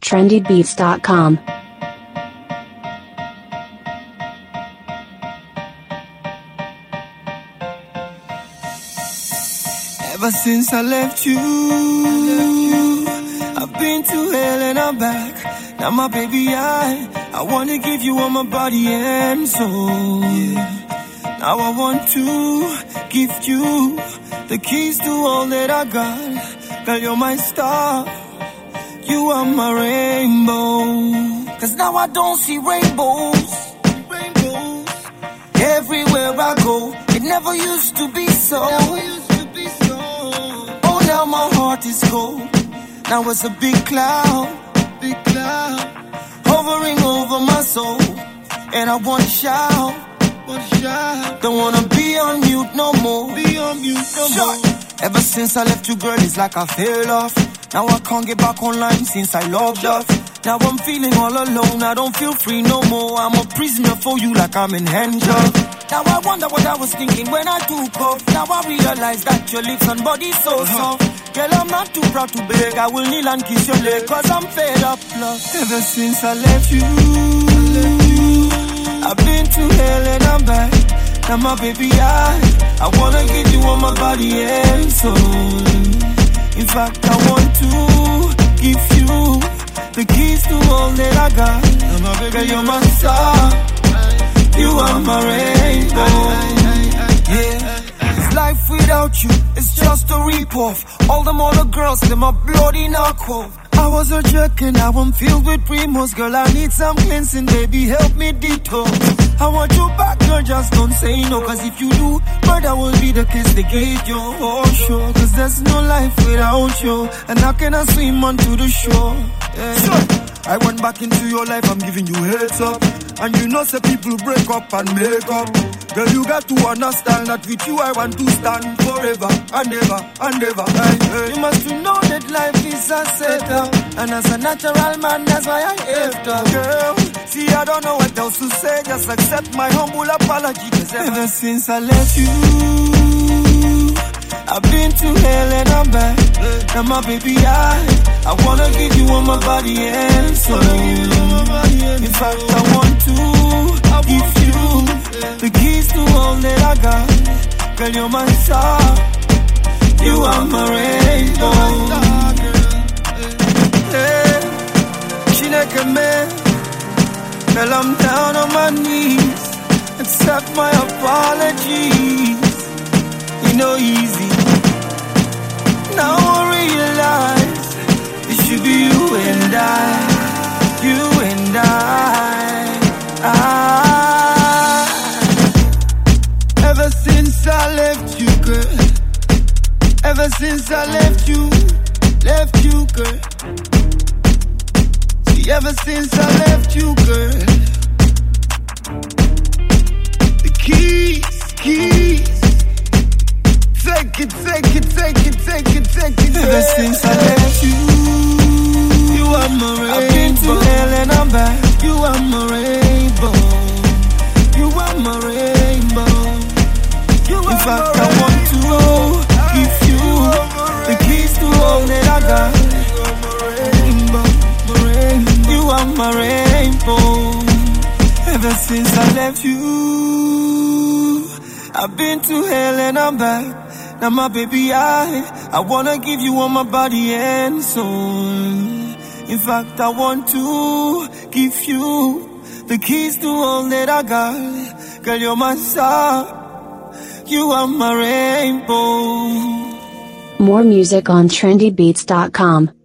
trendybeats.com. Ever since I left you, I've been to hell and I'm back. Now my baby, I wanna give you all my body and soul. Now I want to gift you the keys to all that I got. Girl, you're my star, you are my rainbow. Cause now I don't see rainbows everywhere I go. It never used to be so. Oh, now my heart is cold. Now it's a big cloud, hovering over my soul. And I want to shout, don't wanna be on mute no more. Ever since I left you, girl, it's like I fell off. Now I can't get back online since I logged off. Now I'm feeling all alone, I don't feel free no more. I'm a prisoner for you like I'm in handcuffs. Now I wonder what I was thinking when I took off. Now I realize that your lips and body so soft. Girl, I'm not too proud to beg, I will kneel and kiss your leg, cause I'm fed up, love. Ever since I left you, I've been to hell and I'm back. Now my baby, I wanna give you all my body and soul. In fact, I want to give you the keys to all that I got. Girl, you're my star, you are my rainbow. Yeah, it's life without you, it's just a rip-off. All them other girls, them are bloody knockoff. I was a jerk and now I'm filled with remorse. Girl, I need some cleansing, baby, help me detox. I want you back, girl, just don't say no. Cause if you do, murder will be the kiss they gave you. Oh, sure, cause there's no life without you. And how can I swim onto the shore? Yeah. Sure. I went back into your life, I'm giving you heads up. And you know, say people break up and make up. Girl, you got to understand that with you I want to stand forever and ever and ever. Hey. You must know that life is a setup. And as a natural man, that's why I hate up. Girl, see, I don't know what else to say. Just accept my humble apology. Cause ever since I left you, I've been to hell and I'm back. Now my baby, I wanna give you all my body and soul. In fact, I want to give you the keys to all that I got. Girl, you're my star, you are my rainbow. Hey, Chineke man, girl, I'm down on my knees. Accept my apologies. You know, easy. Now I realize it should be you and I, you and I. Ever since I left you, girl. Ever since I left you, girl. See, ever since I left you, girl. The keys. Take it. Ever since I left you are my rainbow. I've been to hell and I'm back. You are my rainbow. You are my rainbow. In fact, I want to give you the keys to all that I got. You are my rainbow. Ever since I left you, I've been to hell and I'm back. Now my baby, I wanna give you all my body and soul. In fact, I want to give you the keys to all that I got. Girl, you're my star, you are my rainbow. More music on trendybeats.com.